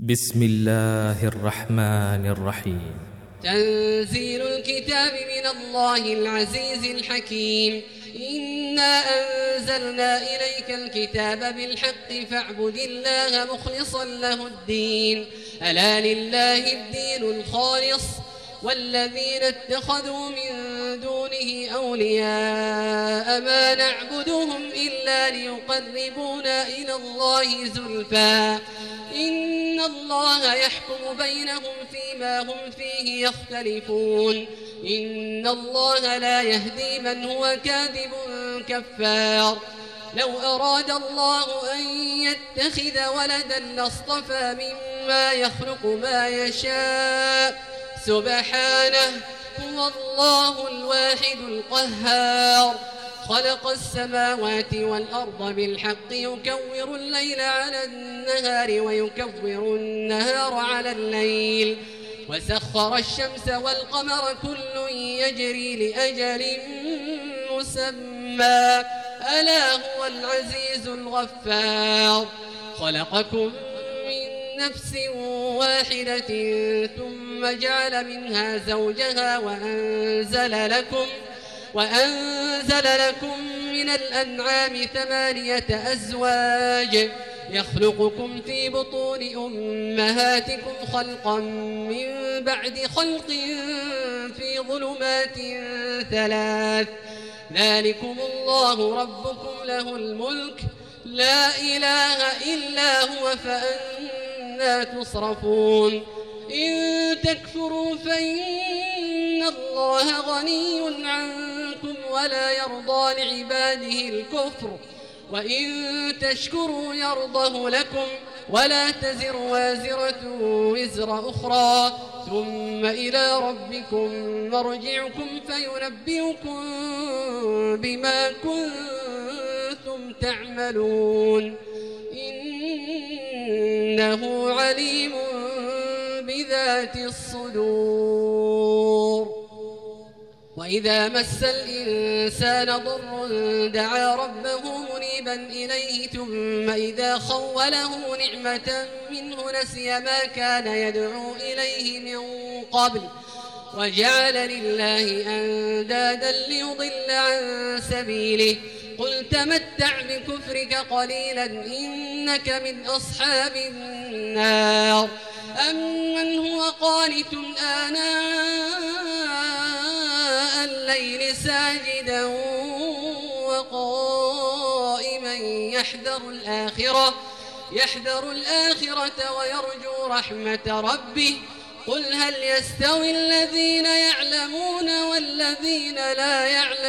بسم الله الرحمن الرحيم. تنزيل الكتاب من الله العزيز الحكيم. إنا أنزلنا إليك الكتاب بالحق فاعبد الله مخلصا له الدين. ألا لله الدين الخالص والذين اتخذوا من دونه أولياء ما نعبدهم إلا ليقربونا إلى الله زلفى إن الله يحكم بينهم فيما هم فيه يختلفون. إن الله لا يهدي من هو كاذب كفار. لو أراد الله أن يتخذ ولدا لاصطفى مما يخلق ما يشاء سبحانه هو الله الواحد القهار. خلق السماوات والأرض بالحق يكور الليل على النهار ويكور النهار على الليل وسخر الشمس والقمر كل يجري لأجل مسمى ألا هو العزيز الغفار. خلقكم من نفس واحدة ثم جعل منها زوجها وأنزل لكم من الأنعام 8 أزواج يخلقكم في بطون أمهاتكم خلقا من بعد خلق في ظلمات 3 ذلكم الله ربكم له الملك لا إله إلا هو فأنى تصرفون. إن تكفروا فإن الله غني عنكم ولا يرضى لعباده الكفر وإن تشكروا يرضه لكم ولا تزر وازرة وزر أخرى ثم إلى ربكم مرجعكم فينبئكم بما كنتم تعملون إنه عليم بذات الصدور. وإذا مس الإنسان ضر دعا ربه منيبا إليه ثم إذا خوله نعمة منه نسي ما كان يدعو إليه من قبل وجعل لله أندادا ليضل عن سبيله. قل تمتع بكفرك قليلا إنك من أصحاب النار. أمن هو قانت آناء الليل ساجدا وقائما يحذر الآخرة ويرجو رحمة ربه. قل هل يستوي الذين يعلمون والذين لا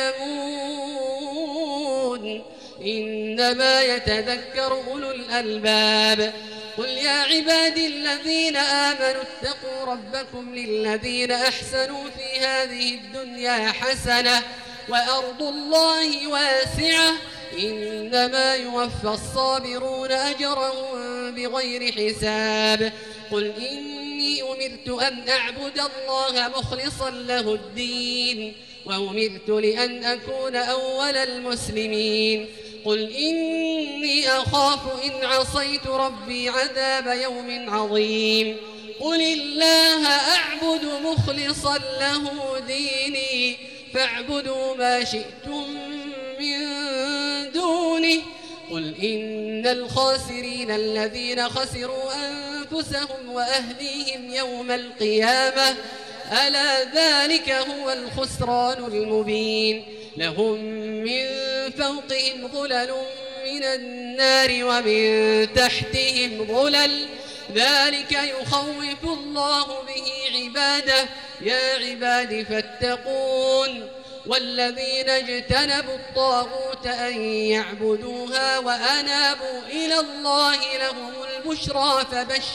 يعلمون إنما يتذكر أولو الألباب. قل يا عبادي الذين آمنوا اتقوا ربكم للذين أحسنوا في هذه الدنيا حسنة وأرض الله واسعة إنما يوفى الصابرون أجرهم بغير حساب. قل إني أمرت أن أعبد الله مخلصا له الدين وأمرت لأن أكون أول المسلمين. قل إني أخاف إن عصيت ربي عذاب يوم عظيم. قل الله أعبد مخلصا له ديني فاعبدوا ما شئتم من دونه. قل إن الخاسرين الذين خسروا أنفسهم وأهليهم يوم القيامة ألا ذلك هو الخسران المبين. لهم من فوقهم ظلل من النار ومن تحتهم ظلل ذلك يخوف الله به عباده يا عباد فاتقون. والذين اجتنبوا الطاغوت أن يعبدوها وأنابوا إلى الله لهم البشرى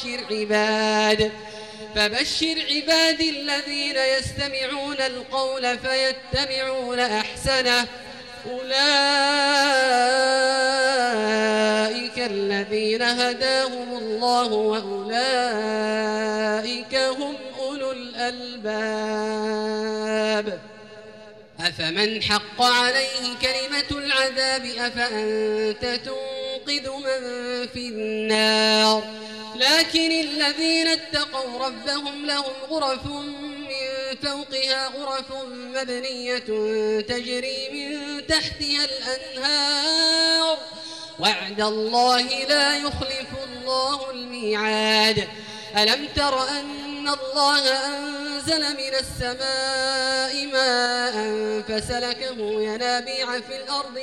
فبشر عبادي الذين يستمعون القول فيتبعون أحسنه أولئك الذين هداهم الله وأولئك هم أولو الألباب. أفمن حق عليه كلمة العذاب أفأنت تنقذ من في النار لكن الذين اتقوا ربهم لهم غرف من فوقها غرف مبنية تجري من تحتها الأنهار وعد الله لا يخلف الله الميعاد. ألم تر أن الله أنزل من السماء ماء فسلكه ينابيع في الأرض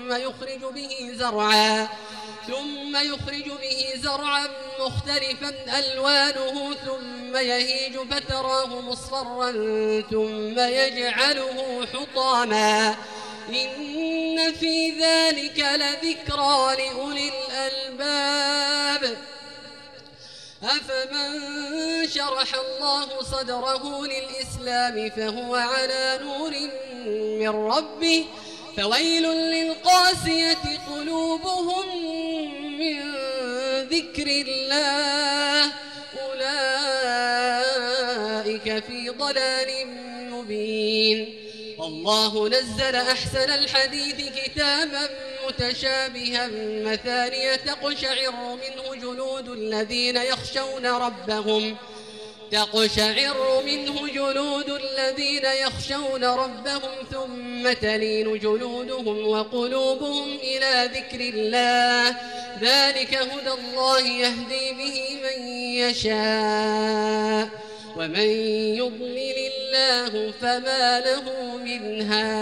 ثم يخرج به زرعا مختلفا ألوانه ثم يهيج فتراه مصفرا ثم يجعله حطاما إن في ذلك لذكرى لأولي الألباب. أفمن شرح الله صدره للإسلام فهو على نور من ربه فويل للقاسية قلوبهم من ذكر الله أولئك في ضلال مبين. الله نزل أحسن الحديث كتابا متشابها مثانية تقشعر منه جلود الذين يخشون ربهم ثم تلين جلودهم وقلوبهم إلى ذكر الله ذلك هدى الله يهدي به من يشاء ومن يضلل الله فما له من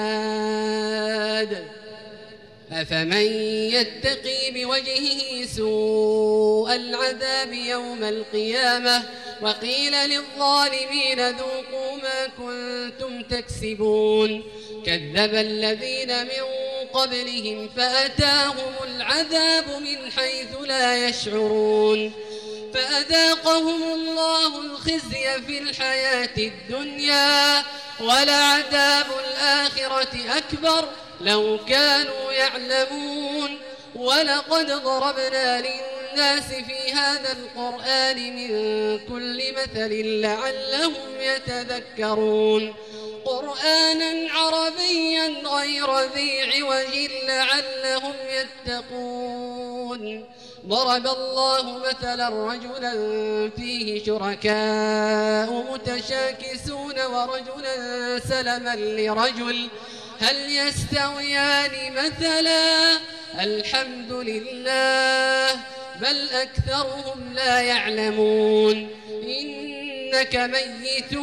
هاد. أفمن يتقي بوجهه سوء العذاب يوم القيامة وقيل للظالمين ذوقوا ما كنتم تكسبون كذب الذين من قبلهم فأتاهم العذاب من حيث لا يشعرون فأذاقهم الله الخزي في الحياة الدنيا ولعذاب الآخرة أكبر لو كانوا يعلمون. ولقد ضربنا للناس في هذا القرآن من كل مثل لعلهم يتذكرون قرآنا عربيا غير ذي عوج لعلهم يتقون. ضرب الله مثلا رجلا فيه شركاء متشاكسون ورجلا سلما لرجل هل يستويان مثلا الحمد لله بل أكثرهم لا يعلمون. إنك ميت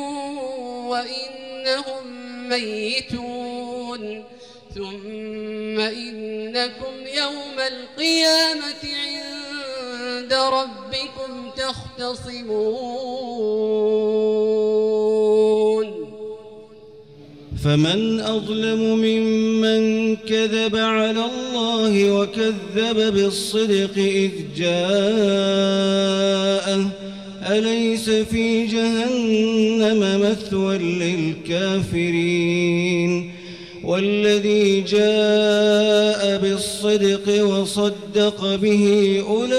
وإنهم ميتون ثم إنكم يوم القيامة عند ربكم تختصمون. فمن أظلم ممن كذب على الله وكذب بالصدق إذ جاءه أليس في جهنم مثوى للكافرين والذي جاء بالصدق وصدق به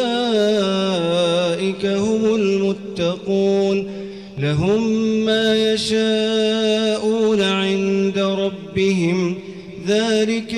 أولئك هم المتقون لهم ما يشاءون عند ربهم ذلك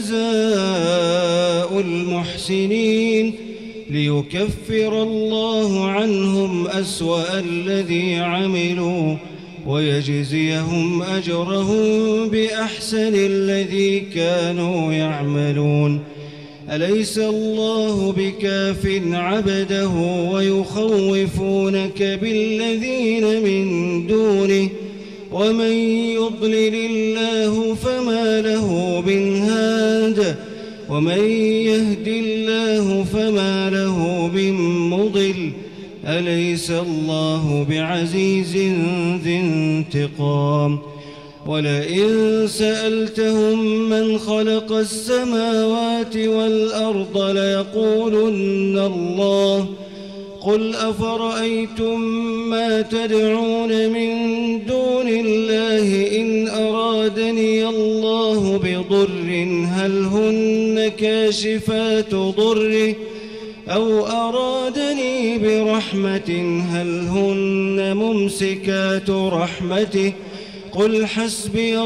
جزاء المحسنين ليكفر الله عنهم أسوأ الذي عملوا ويجزيهم أجرهم بأحسن الذي كانوا يعملون. أليس الله بكاف عبده ويخوفونك بالذين من دونه ومن يضلل الله فما له من هاد ومن يهد الله فما له من مضل أليس الله بعزيز ذي انتقام. ولئن سألتهم من خلق السماوات والأرض ليقولن الله قل أفرأيتم ما تدعون من دون الله إن أرادني الله بضر هل هن كاشفات ضره أو أرادني برحمة هل هن ممسكات رحمته قل حسبي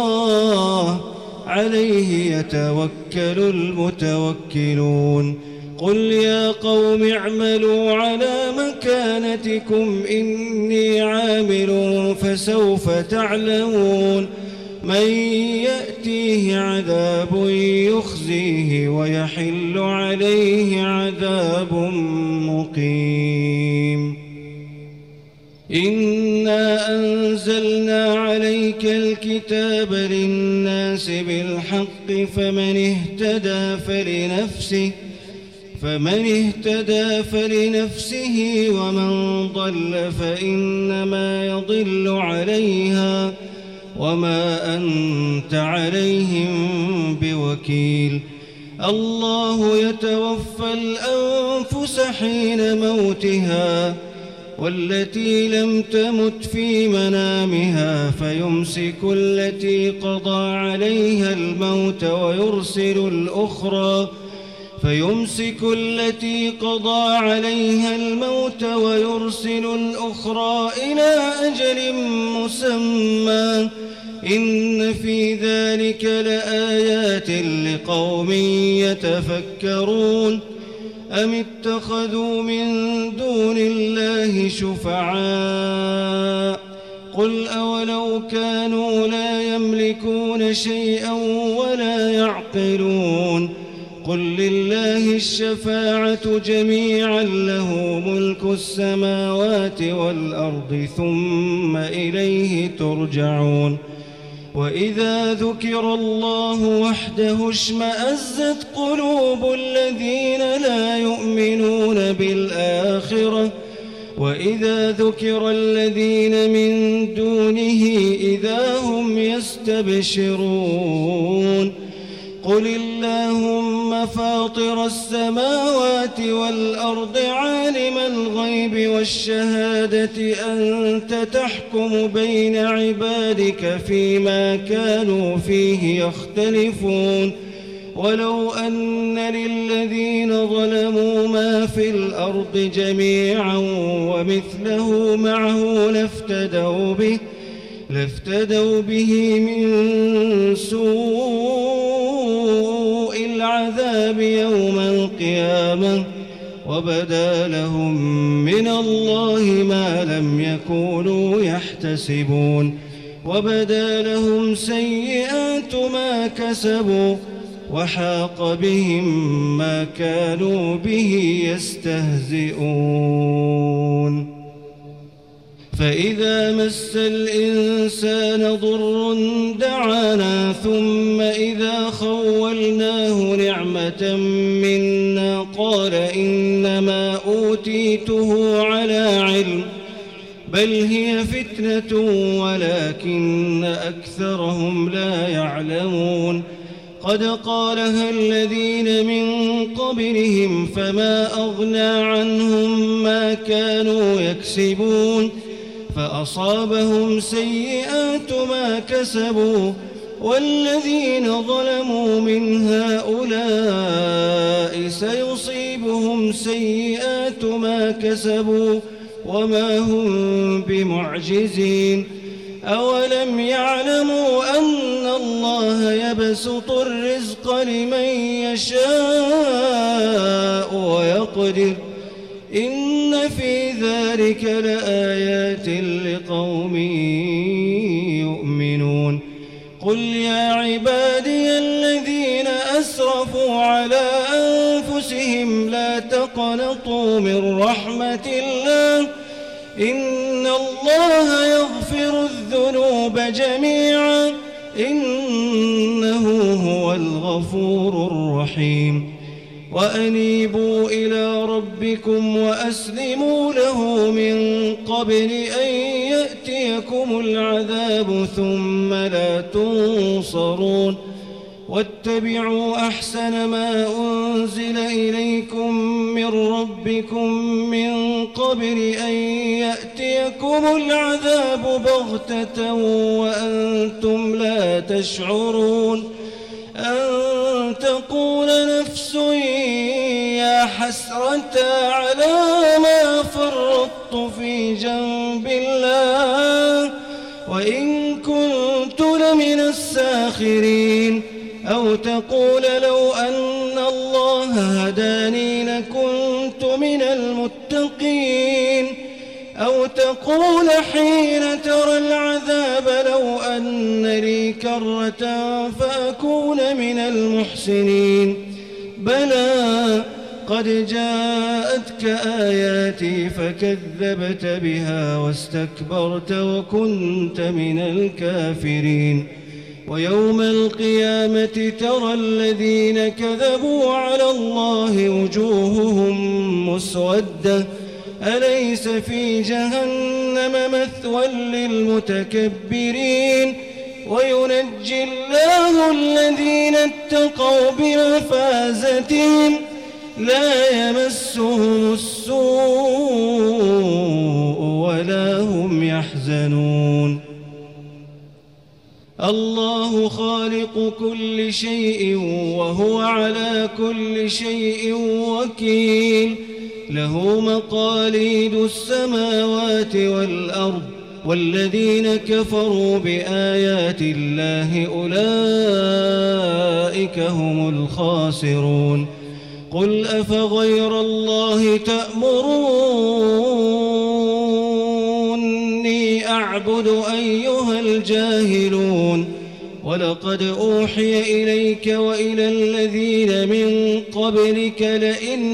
الله عليه يتوكل المتوكلون. قل يا قوم اعملوا على مكانتكم إني عامل فسوف تعلمون من يأتيه عذاب يخزيه ويحل عليه عذاب مقيم إنا أنزلنا عليك الكتاب للناس بالحق فمن اهتدى فلنفسه ومن ضل فإنما يضل عليها وما أنت عليهم بوكيل الله يتوفى الأنفس حين موتها والتي لم تمت في منامها فيمسك التي قضى عليها الموت ويرسل الأخرى إلى أجل مسمى إن في ذلك لآيات لقوم يتفكرون أم اتخذوا من دون الله شفعاء قل أولو كانوا لا يملكون شيئا ولا يعقلون قل لله الشفاعة جميعا له ملك السماوات والأرض ثم إليه ترجعون وإذا ذكر الله وحده اشمأزت قلوب الذين لا يؤمنون بالآخرة وإذا ذكر الذين من دونه إذا هم يستبشرون قل اللهم فاطر السماوات والأرض عالم الغيب والشهادة أنت تحكم بين عبادك فيما كانوا فيه يختلفون ولو أن للذين ظلموا ما في الأرض جميعا ومثله معه لافتدوا به من سوء العذاب يوم القيامة وبدا لهم من الله ما لم يكونوا يحتسبون وبدا لهم سيئات ما كسبوا وحاق بهم ما كانوا به يستهزئون فإذا مس الإنسان ضر دعانا ثم إذا خولناه نعمة منا قال إنما أوتيته على علم بل هي فتنة ولكن أكثرهم لا يعلمون قد قالها الذين من قبلهم فما أغنى عنهم ما كانوا يكسبون فأصابهم سيئات ما كسبوا والذين ظلموا من هؤلاء سيصيبهم سيئات ما كسبوا وما هم بمعجزين أولم يعلموا أن الله يبسط الرزق لمن يشاء ويقدر إن في ذلك لآيات لقوم يؤمنون قل يا عبادي الذين أسرفوا على أنفسهم لا تقنطوا من رحمة الله إن الله يغفر الذنوب جميعا إنه هو الغفور الرحيم وأنيبوا إلى ربكم وأسلموا له من قبل أن يأتيكم العذاب ثم لا تنصرون واتبعوا أحسن ما أنزل إليكم من ربكم من قبل أن يأتيكم العذاب بغتة وأنتم لا تشعرون أن تقول نفس يا حسرة على ما فرطت في جنب الله وإن كنت لمن الساخرين أو تقول لو أن الله هداني أو تقول حين ترى العذاب لو أن لي كرة فأكون من المحسنين بلى قد جاءتك آياتي فكذبت بها واستكبرت وكنت من الكافرين ويوم القيامة ترى الذين كذبوا على الله وجوههم مسودة أليس في جهنم مثوى للمتكبرين وينجي الله الذين اتقوا بمفازتهم لا يمسهم السوء ولا هم يحزنون الله خالق كل شيء وهو على كل شيء وكيل له مقاليد السماوات والأرض والذين كفروا بآيات الله أولئك هم الخاسرون قل أفغير الله تأمروني أعبد أيها الجاهلون ولقد أوحي إليك وإلى الذين من قبلك لئن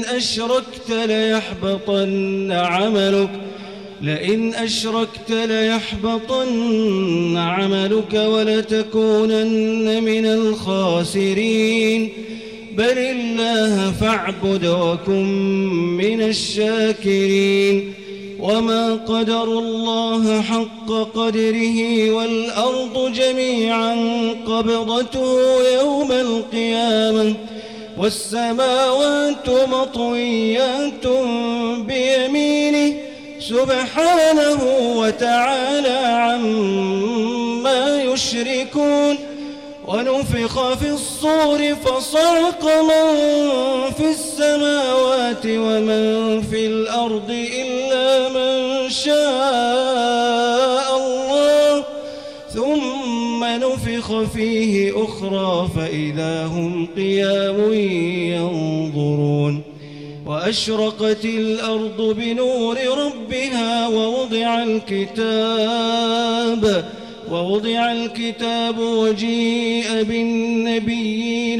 أشركت ليحبطن عملك ولتكونن من الخاسرين بل الله فاعبد وكن من الشاكرين وما قدروا الله حق قدره والأرض جميعا قبضته يوم القيامة والسماوات مطويات بيمينه سبحانه وتعالى عما يشركون ونفخ في الصور فصعق من في السماوات ومن في الأرض إلا من شاء الله ثم نفخ فيه أخرى فإذا هم قيام ينظرون وأشرقت الأرض بنور ربها ووضع الكتاب وجيء بالنبيين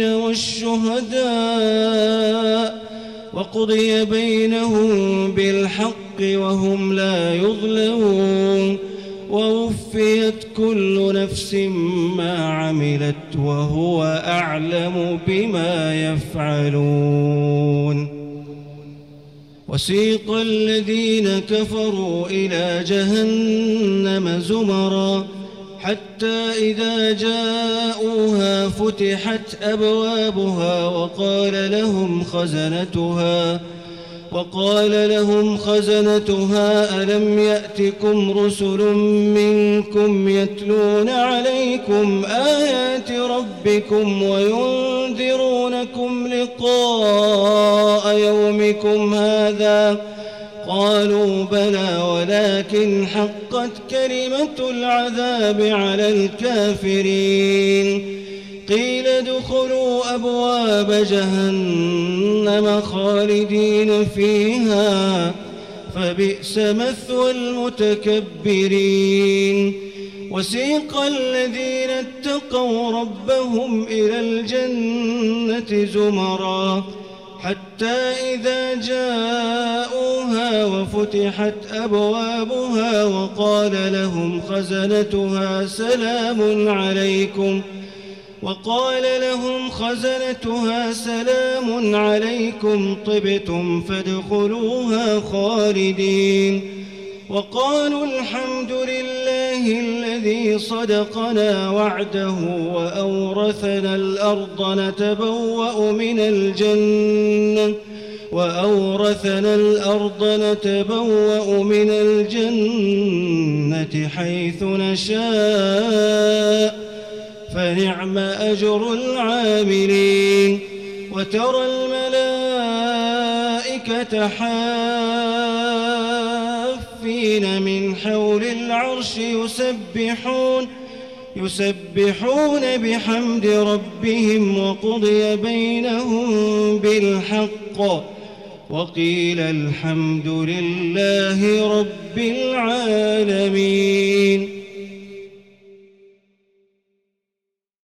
والشهداء وقضي بينهم بالحق وهم لا يظلمون ووفيت كل نفس ما عملت وهو أعلم بما يفعلون وسيق الذين كفروا إلى جهنم زمرا حتى إذا جاءوها فتحت أبوابها وقال لهم خزنتها ألم يأتكم رسل منكم يتلون عليكم آيات ربكم وينذرونكم لقاء يومكم هذا قالوا بلى ولكن حقت كلمة العذاب على الكافرين قيل ادخلوا أبواب جهنم خالدين فيها فبئس مثوى المتكبرين وسيق الذين اتقوا ربهم إلى الجنة زمرا حتى إذا جاءوها وفتحت أبوابها وقال لهم خزنتها سلام عليكم طبتم فادخلوها خالدين وقالوا الحمد لله الذي صدقنا وعده وأورثنا الأرض نتبوأ من الجنة حيث نشاء فنعم أجر العاملين وترى الملائكة حافين من حول العرش يسبحون بحمد ربهم وقضي بينهم بالحق وقيل الحمد لله رب العالمين.